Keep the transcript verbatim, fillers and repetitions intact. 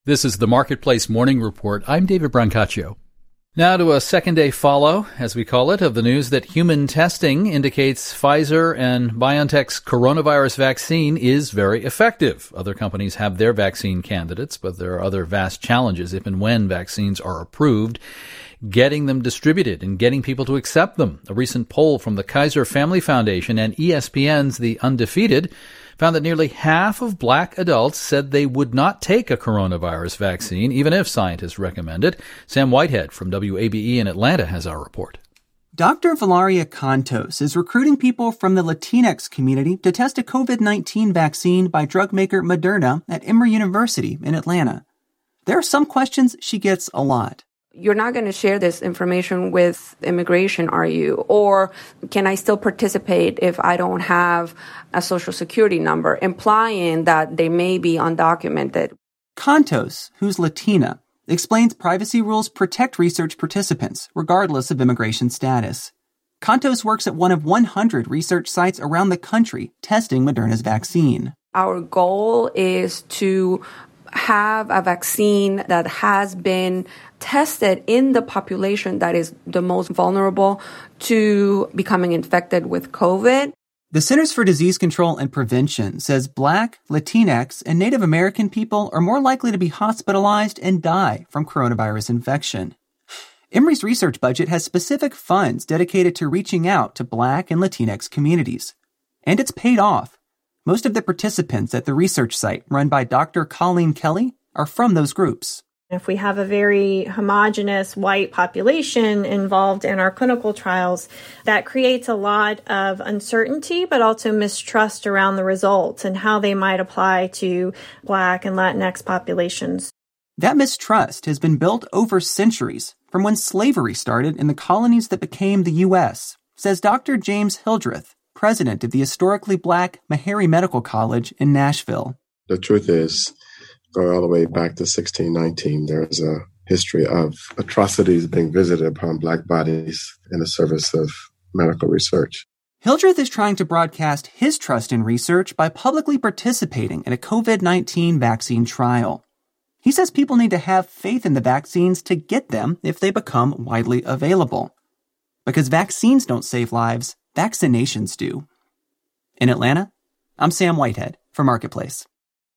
This is the Marketplace Morning Report. I'm David Brancaccio. Now to a second-day follow, as we call it, of the news that human testing indicates Pfizer and BioNTech's coronavirus vaccine is very effective. Other companies have their vaccine candidates, but there are other vast challenges if and when vaccines are approved, getting them distributed and getting people to accept them. A recent poll from the Kaiser Family Foundation and E S P N's The Undefeated found that nearly half of black adults said they would not take a coronavirus vaccine, even if scientists recommend it. Sam Whitehead from W A B E in Atlanta has our report. Doctor Valeria Contos is recruiting people from the Latinx community to test a covid nineteen vaccine by drug maker Moderna at Emory University in Atlanta. There are some questions she gets a lot. You're not going to share this information with immigration, are you? Or can I still participate if I don't have a social security number, implying that they may be undocumented? Contos, who's Latina, explains privacy rules protect research participants, regardless of immigration status. Contos works at one of one hundred research sites around the country testing Moderna's vaccine. Our goal is to have a vaccine that has been tested in the population that is the most vulnerable to becoming infected with COVID. The Centers for Disease Control and Prevention says Black, Latinx, and Native American people are more likely to be hospitalized and die from coronavirus infection. Emory's research budget has specific funds dedicated to reaching out to Black and Latinx communities. And it's paid off. Most of the participants at the research site run by Doctor Colleen Kelly are from those groups. If we have a very homogeneous white population involved in our clinical trials, that creates a lot of uncertainty, but also mistrust around the results and how they might apply to Black and Latinx populations. That mistrust has been built over centuries, from when slavery started in the colonies that became the U S, says Doctor James Hildreth, president of the historically Black Meharry Medical College in Nashville. The truth is, going all the way back to sixteen nineteen, there is a history of atrocities being visited upon Black bodies in the service of medical research. Hildreth is trying to broadcast his trust in research by publicly participating in a covid nineteen vaccine trial. He says people need to have faith in the vaccines to get them if they become widely available. Because vaccines don't save lives, vaccinations do. In Atlanta, I'm Sam Whitehead for Marketplace.